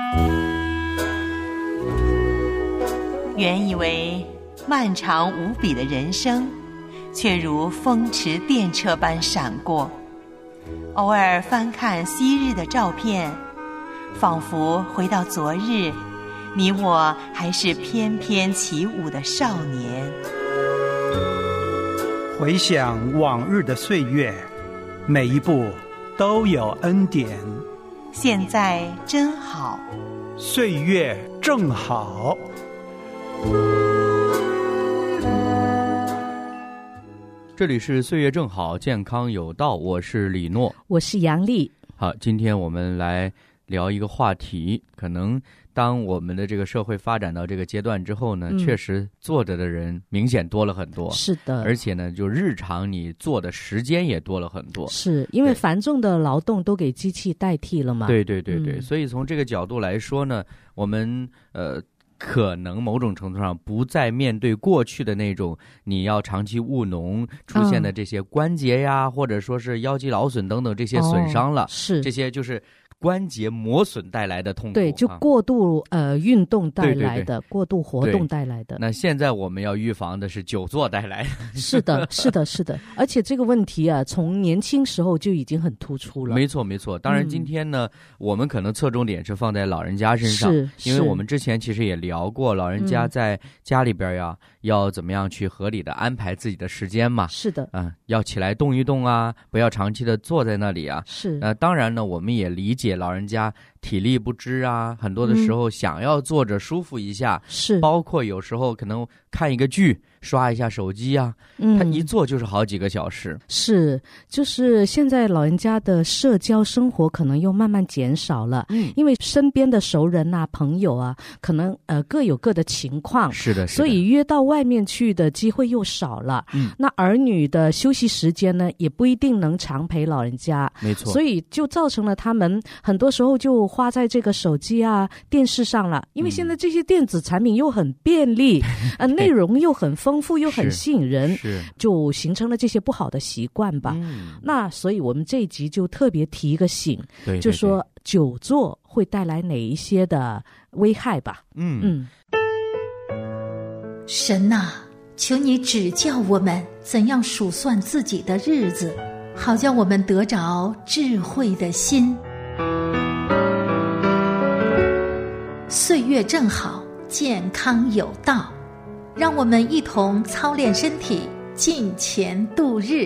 原以为漫长无比的人生，却如风驰电掣般闪过。偶尔翻看昔日的照片，仿佛回到昨日，你我还是翩翩起舞的少年。 回想往日的岁月，每一步都有恩典。 现在真好， 岁月正好。 这里是岁月正好，健康有道，我是李诺， 我是杨丽。 好，今天我们来聊一个话题，可能当我们的这个社会发展到这个阶段之后呢，确实坐着的人明显多了很多。 是的， 而且呢，就日常你做的时间也多了很多。 是因为繁重的劳动都给机器代替了嘛？ 对对对对，所以从这个角度来说呢，我们可能某种程度上不再面对过去的那种你要长期务农出现的这些关节呀，或者说是腰肌劳损等等这些损伤了。 是这些就是关节磨损带来的痛苦。 对，就过度运动带来的， 对对对， 过度活动带来的。 那现在我们要预防的是久坐带来的。 是的，是的，是的。而且这个问题啊，从年轻时候就已经很突出了。 没错，没错。当然，今天呢，我们可能侧重点是放在老人家身上，因为我们之前其实也聊过，老人家在家里边呀，要怎么样去合理的安排自己的时间嘛。 是的， 要起来动一动啊，不要长期的坐在那里啊。 是。 当然呢，我们也理解老人家体力不支啊，很多的时候想要坐着舒服一下， 是， 包括有时候可能看一个剧，刷一下手机啊，他一坐就是好几个小时。 是，就是现在老人家的社交生活可能又慢慢减少了，因为身边的熟人啊、朋友啊，可能各有各的情况。 是的， 所以约到外面去的机会又少了。那儿女的休息时间呢，也不一定能常陪老人家。 没错。 所以就造成了他们很多时候就花在这个手机啊、电视上了。因为现在这些电子产品又很便利，内容又很丰富，又很吸引人，就形成了这些不好的习惯吧。那所以我们这一集就特别提一个醒， 对对对， 就说久坐会带来哪一些的危害吧。 神啊，求你指教我们怎样数算自己的日子，好叫我们得着智慧的心。岁月正好，健康有道，让我们一同操练身体，尽前度日。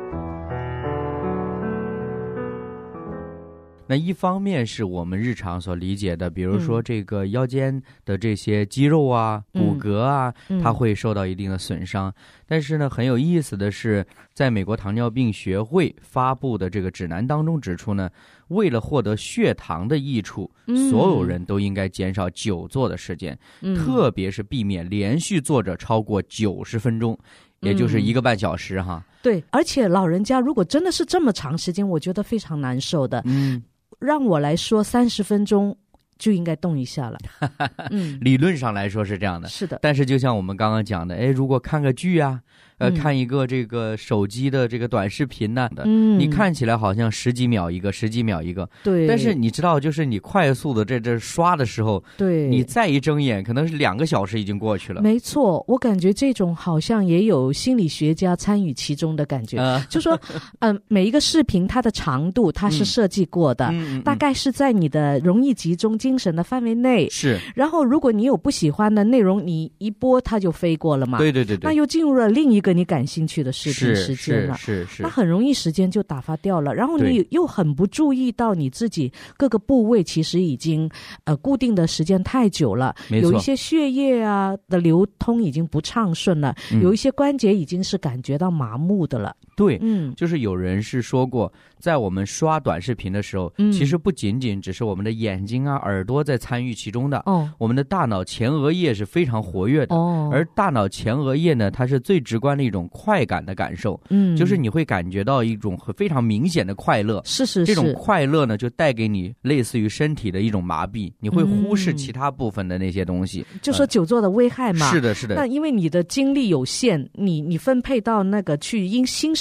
那一方面是我们日常所理解的，比如说这个腰间的这些肌肉啊、骨骼啊，它会受到一定的损伤。但是呢，很有意思的是，在美国糖尿病学会发布的这个指南当中指出呢，为了获得血糖的益处，所有人都应该减少久坐的时间，特别是避免连续坐着超过90分钟。也就是1个半小时哈。 对，而且老人家如果真的是这么长时间，我觉得非常难受的。让我来说30分钟就应该动一下了。 理论上来说是这样的。 是的。但是就像我们刚刚讲的，如果看个剧啊，看一个这个手机的这个短视频呢，你看起来好像10几秒一个，10几秒一个， 对。 但是你知道，就是你快速的这刷的时候， 对， 你再一睁眼，可能是2个小时已经过去了。 没错，我感觉这种好像也有心理学家参与其中的感觉，就说，每一个视频它的长度它是设计过的，大概是在你的容易集中精神的范围内。 是。 然后如果你有不喜欢的内容，你一播它就飞过了嘛。 对对对对。 那又进入了另一个你感兴趣的视频时间了， 是， 那很容易时间就打发掉了，然后你又很不注意到你自己各个部位其实已经固定的时间太久了，有一些血液啊的流通已经不畅顺了，有一些关节已经是感觉到麻木的了。 对，就是有人是说过，在我们刷短视频的时候，其实不仅仅只是我们的眼睛啊、耳朵在参与其中的，我们的大脑前额叶是非常活跃的，而大脑前额叶呢，它是最直观的一种快感的感受，就是你会感觉到一种非常明显的快乐， 是， 这种快乐呢，就带给你类似于身体的一种麻痹，你会忽视其他部分的那些东西， 就说久坐的危害嘛。 是的，是的。 那因为你的精力有限，你分配到那个去欣赏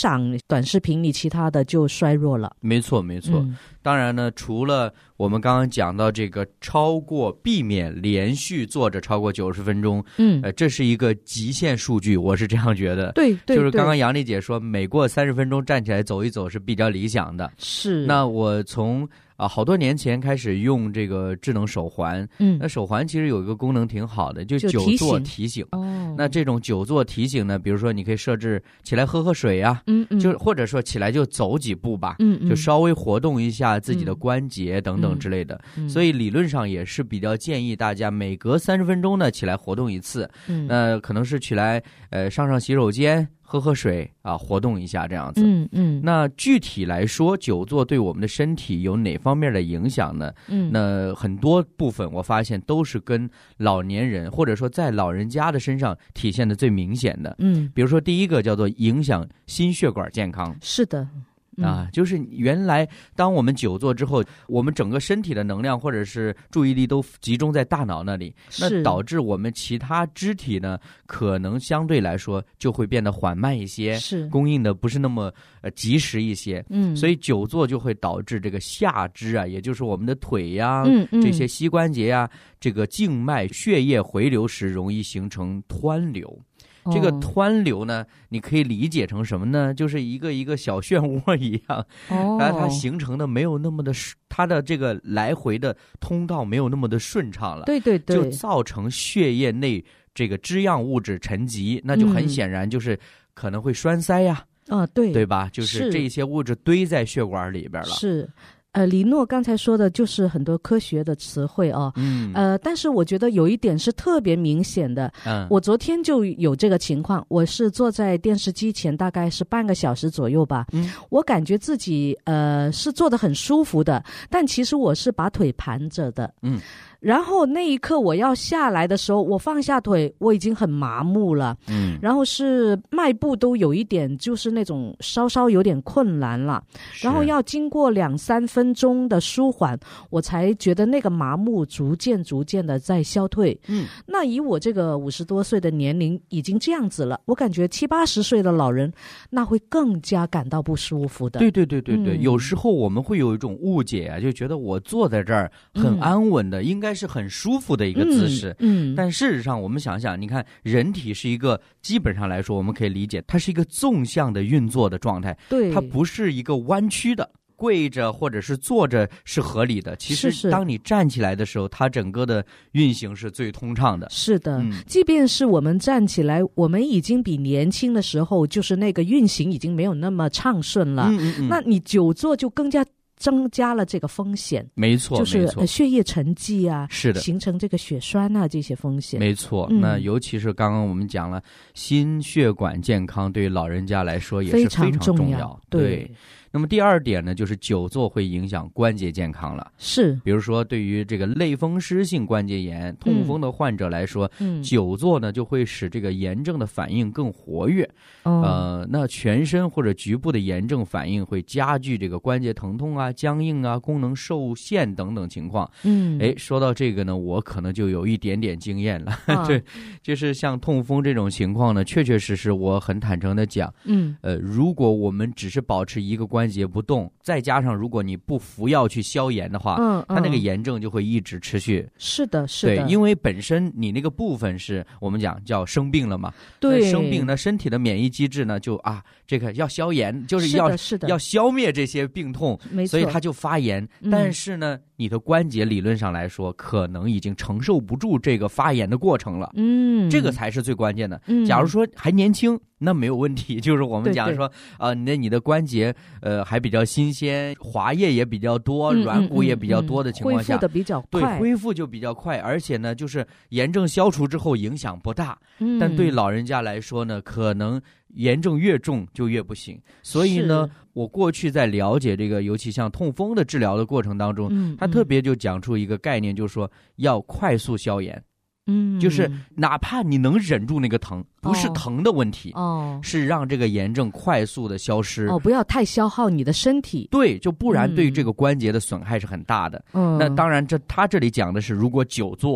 长短视频，你其他的就衰弱了。 没错没错。当然呢，除了我们刚刚讲到这个避免连续坐着超过90分钟，这是一个极限数据，我是这样觉得。 对， 就是刚刚杨丽姐说，每过30分钟站起来走一走是比较理想的。 是。 那我从好多年前开始用这个智能手环，那手环其实有一个功能挺好的，就久坐提醒。那这种久坐提醒呢，比如说你可以设置起来喝水啊，就或者说起来就走几步吧，就稍微活动一下自己的关节等等之类的。所以理论上也是比较建议大家每隔30分钟呢起来活动一次。那可能是起来上洗手间。喝水啊，活动一下这样子。那具体来说，久坐对我们的身体有哪方面的影响呢？那很多部分我发现都是跟老年人或者说在老人家的身上体现的最明显的。比如说第一个叫做影响心血管健康。 是的。 就是原来当我们久坐之后，我们整个身体的能量或者是注意力都集中在大脑那里，那导致我们其他肢体呢可能相对来说就会变得缓慢一些，供应的不是那么及时一些。所以久坐就会导致这个下肢啊，也就是我们的腿呀，这些膝关节呀，这个静脉血液回流时容易形成湍流。这个湍流呢，你可以理解成什么呢？就是一个一个小漩涡一样，然后它形成的没有那么的，它的这个来回的通道没有那么的顺畅了。对，就造成血液内这个汁样物质沉积，那就很显然就是可能会栓塞呀。对吧？就是这些物质堆在血管里边了。是。 李诺刚才说的就是很多科学的词汇哦，但是我觉得有一点是特别明显的，我昨天就有这个情况，我是坐在电视机前大概是半个小时左右吧，我感觉自己是坐得很舒服的，但其实我是把腿盘着的，然后那一刻我要下来的时候，我放下腿，我已经很麻木了，然后是迈步都有一点就是那种稍稍有点困难了，然后要经过2-3分钟的舒缓，我才觉得那个麻木逐渐的在消退。那以我这个50多岁的年龄已经这样子了，我感觉70-80岁的老人那会更加感到不舒服的。 对，有时候我们会有一种误解啊，就觉得我坐在这儿很安稳的，应该是很舒服的一个姿势。但事实上我们想想，你看人体是一个基本上来说我们可以理解它是一个纵向的运作的状态，它不是一个弯曲的。跪着或者是坐着是合理的，其实当你站起来的时候，它整个的运行是最通畅的。是的， 即便是我们站起来，我们已经比年轻的时候就是那个运行已经没有那么畅顺了，那你久坐就更加增加了这个风险。 没错， 就是血液沉积啊， 是的， 形成这个血栓啊，这些风险。 没错，那尤其是刚刚我们讲了，心血管健康对于老人家来说也是非常重要。对。那么第二点呢，就是久坐会影响关节健康了。是，比如说对于这个类风湿性关节炎、痛风的患者来说，久坐呢就会使这个炎症的反应更活跃。那全身或者局部的炎症反应会加剧这个关节疼痛啊、僵硬啊、功能受限等等情况。说到这个呢，我可能就有一点点经验了。对，就是像痛风这种情况呢，确确实实我很坦诚的讲，如果我们只是保持一个关节不动，再加上如果你不服药去消炎的话，它那个炎症就会一直持续。是的，对，因为本身你那个部分是我们讲叫生病了嘛，对，生病呢，身体的免疫机制呢就这个要消炎，就是要消灭这些病痛，所以它就发炎。但是呢，你的关节理论上来说，可能已经承受不住这个发炎的过程了。这个才是最关键的。假如说还年轻，那没有问题，就是我们讲说你的关节还比较新鲜，滑液也比较多，软骨也比较多的情况下， 恢复的比较快， 对，恢复就比较快，而且呢，就是炎症消除之后影响不大。但对老人家来说呢，可能炎症越重就越不行。所以呢，我过去在了解这个，尤其像痛风的治疗的过程当中，他特别就讲出一个概念，就是说要快速消炎。就是哪怕你能忍住那个疼，不是疼的问题，是让这个炎症快速的消失。 不要太消耗你的身体。 对，就不然对这个关节的损害是很大的。那当然他这里讲的是如果久坐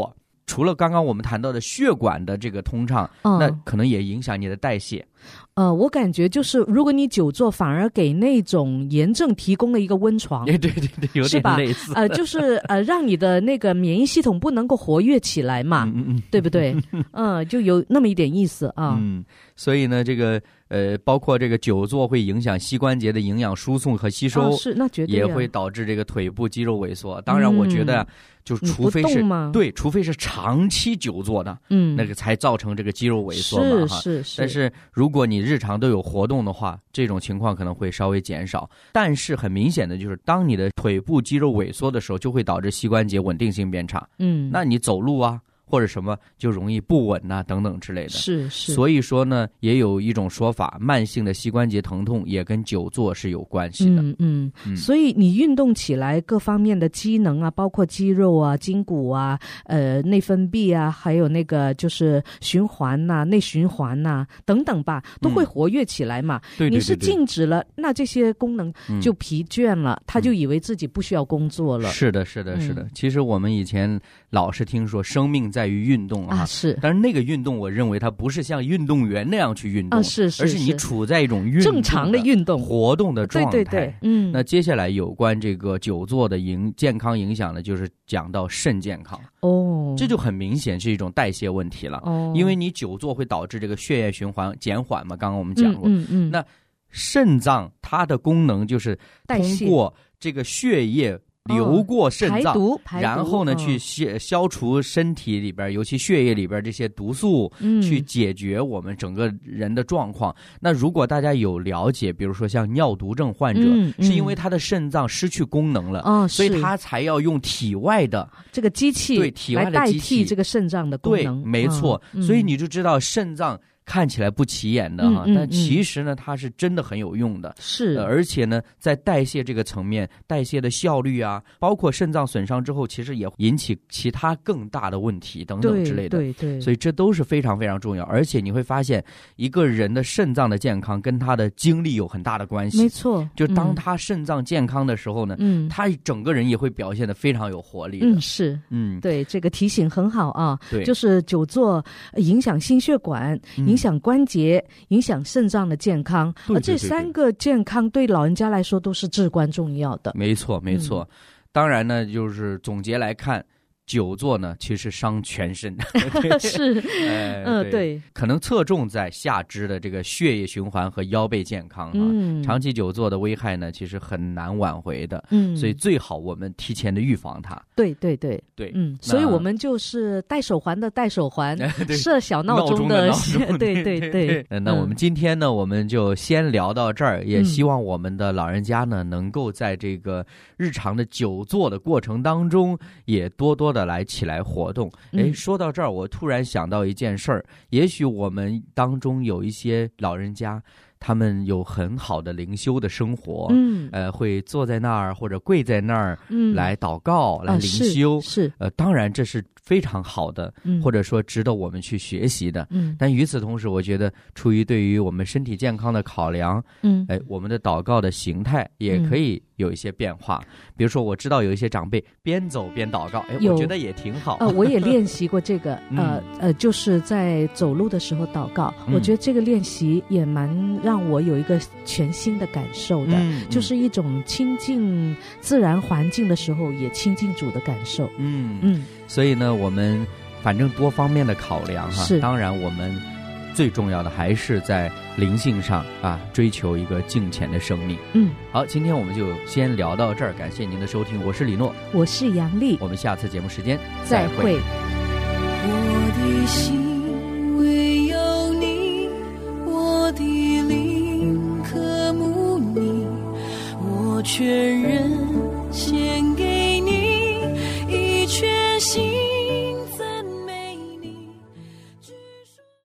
除了刚刚我们谈到的血管的这个通畅，那可能也影响你的代谢。 我感觉就是如果你久坐，反而给那种炎症提供了一个温床。 对，有点类似。 就是让你的那个免疫系统不能够活跃起来嘛，对不对？就有那么一点意思啊。 所以呢，这个包括这个久坐会影响膝关节的营养输送和吸收， 是那绝对也会导致这个腿部肌肉萎缩。当然，我觉得就除非是除非是长期久坐的，那个才造成这个肌肉萎缩嘛。 是。 但是如果你日常都有活动的话，这种情况可能会稍微减少。但是很明显的就是，当你的腿部肌肉萎缩的时候，就会导致膝关节稳定性变差。那你走路啊，或者什么就容易不稳啊等等之类的。 是。 所以说呢，也有一种说法，慢性的膝关节疼痛也跟久坐是有关系的。 所以你运动起来各方面的机能啊，包括肌肉啊、筋骨啊、内分泌啊，还有那个就是循环呐、内循环呐等等吧，都会活跃起来嘛。 对， 你是静止了，那这些功能就疲倦了，他就以为自己不需要工作了。 是的。其实我们以前老是听说生命在于运动啊， 是。 但是那个运动，我认为它不是像运动员那样去运动， 是， 而是你处在一种正常的运动活动的状态。 对。 那接下来有关这个久坐的健康影响呢，就是讲到肾健康。这就很明显是一种代谢问题了。因为你久坐会导致这个血液循环减缓嘛，刚刚我们讲过。那肾脏它的功能就是通过这个血液流过肾脏， 排毒， 然后呢去消除身体里边，尤其血液里边这些毒素，去解决我们整个人的状况。那如果大家有了解，比如说像尿毒症患者，是因为他的肾脏失去功能了，所以他才要用体外的这个机器， 对，体外的机器来代替这个肾脏的功能。 对，没错。所以你就知道肾脏看起来不起眼的哈，但其实呢，它是真的很有用的。 是， 而且呢，在代谢这个层面，代谢的效率啊，包括肾脏损伤之后，其实也引起其他更大的问题等等之类的。 对。 所以这都是非常非常重要。而且你会发现，一个人的肾脏的健康跟他的精力有很大的关系。 没错。 就当他肾脏健康的时候呢，他整个人也会表现得非常有活力的。 是。对，这个提醒很好啊。 对， 就是久坐影响心血管。影响关节，影响肾脏的健康，而这3个健康对老人家来说都是至关重要的。 没错。当然呢，就是总结来看，久坐呢其实伤全身。 是。对， 可能侧重在下肢的这个血液循环和腰背健康长期久坐的危害呢其实很难挽回的。所以最好我们提前的预防它。 对。所以我们就是戴手环的戴手环，设小闹钟的对。 那我们今天呢，我们就先聊到这儿，也希望我们的老人家呢能够在这个日常的久坐的过程当中也多的来起来活动。说到这儿，我突然想到一件事儿，也许我们当中有一些老人家，他们有很好的灵修的生活，会坐在那儿或者跪在那儿，来祷告，来灵修， 是， 当然这是非常好的，或者说值得我们去学习的。但与此同时，我觉得出于对于我们身体健康的考量，我们的祷告的形态也可以有一些变化。比如说，我知道有一些长辈边走边祷告，我觉得也挺好。 我也练习过这个，就是在走路的时候祷告，我觉得这个练习也蛮让我有一个全新的感受的，就是一种亲近自然环境的时候也亲近主的感受。 所以呢，我们反正多方面的考量哈，当然我们最重要的还是在灵性上追求一个敬虔的生命。好，今天我们就先聊到这儿，感谢您的收听，我是李诺， 我是杨丽， 我们下次节目时间再会。 我的心唯有你，我的灵渴慕你，我全人